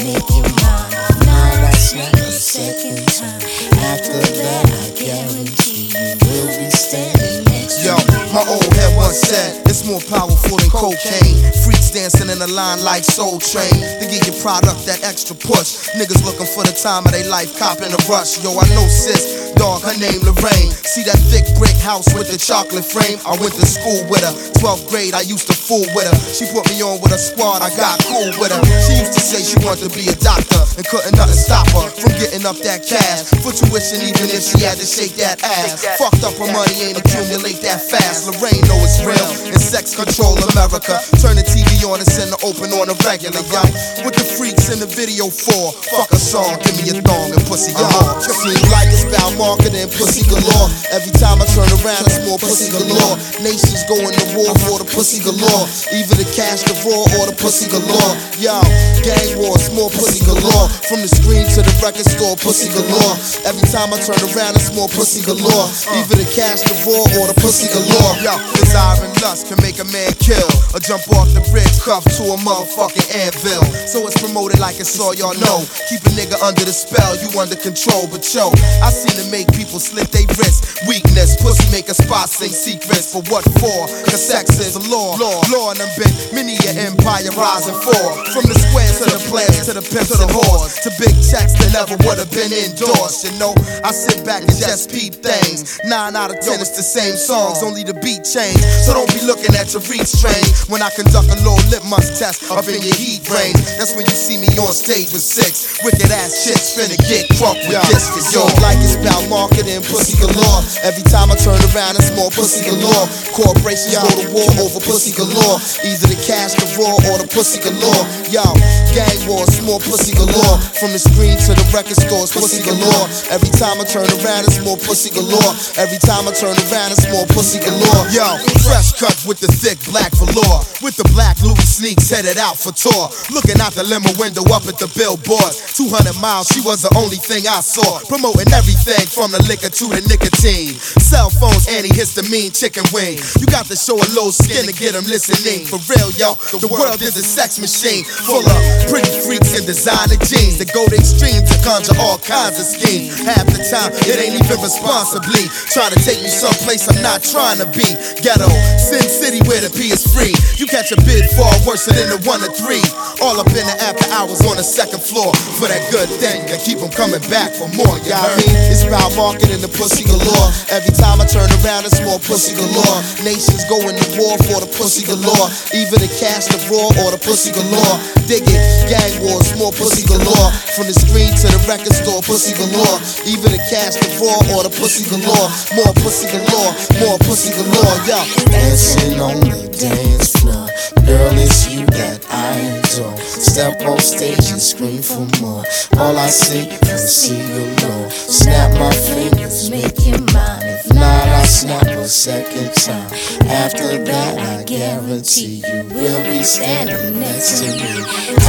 make you mine. If not, I snap a second time. After that, I guarantee you will be standing next to Yo, me. my old head once said, it's more powerful than cocaine. Freaks dancing in a line like Soul Train. To get your product that extra push. Niggas looking for the time of their life, copping a rush. Yo, I know sis, dog, her name Lorraine. See that thick brick house with the chocolate frame? I went to school with her. 12th grade, I used to fool with her. She put me on with a squad, I got cool with her. She used to say she wanted to be a doctor, and couldn't nothing stop her from getting up that cash for tuition, even if she had to shake that ass. Fucked up her money, ain't accumulate that fast. Lorraine know it's real, and sex control America. Turn the TV on and send the open on a regular, yo. What the freaks in the video for? Fuck a song, give me a thong and pussy galore. Seems like it's about marketing, pussy galore. Every time I turn around, it's more pussy galore. Nations going to war for the pussy galore. Either the cash, the raw, or the pussy galore. Yo, gang wars, more pussy galore. From the screen to the record store, pussy galore. Every time I turn around, it's more pussy galore. Either the cash, the raw, or the pussy galore. Yo, desire and lust can make a man kill, or jump off the bridge, cuffed to a motherfucking anvil. So it's promoted like it's all y'all know. Keep a nigga under the spell, you under control. But yo, I seen it make people slit they wrists. Weakness, pussy make a spot sing secrets. For what for? Cause sex is a law. Law and them been many a empire rising for. From the squares to the plans to the pimps and whores, to big checks that never would've been endorsed. You know, I sit back and just peep things. 9 out of 10 it's the same songs, only the beat change. So don't be looking at your reach train when I conduct a little litmus test up in your heat range. That's when you see me on stage with 6 wicked ass chicks finna get crunk with this. Cause yo, like it's about marketing, pussy galore. Every time I turn around, it's more pussy galore. Corporations go to war over pussy galore. Either the cash, the raw, or the pussy galore. Yo, gang wars, more pussy galore. From the screen to the record stores, pussy galore. Every time I turn around, it's more pussy galore. Every time I turn around, it's more pussy galore. Yo, fresh cut with the thick black velour, with the black Louis sneaks headed out for tour. Looking out the limo window up at the billboard. 200 miles, she was the only thing I saw. Promoting everything from the liquor to the nicotine. Cell phones, antihistamine, chicken wing. You got to show a low skin to get them listening. For real, yo, the world is a sex machine full of pretty freaks and designer jeans that go to extremes to conjure all kinds of schemes. Half the time, it ain't even responsibly trying to take me someplace I'm not trying to be. Ghetto, Sin City where the P is free. You catch a bid far worse than the 1 or 3. All up in the after hours on the second floor for that good thing that keep them coming back for more. You know what I mean? It's about marketing the pussy galore. Every time I turn around, it's more pussy galore. Nations going to war for the pussy galore. Either the cash, the raw, or the pussy galore. Dig it, gang wars, more pussy galore. From the screen to the record store, pussy galore. Either the cash, the raw, or the pussy galore. More pussy galore, more pussy galore, yo. Dancing on the dance floor, girl, it's you that I adore. Step on stage and scream for more. All I see is see galore. Snap my fingers, make you mine. If not, I snap a second time. After that, I guarantee you will be standing next to me.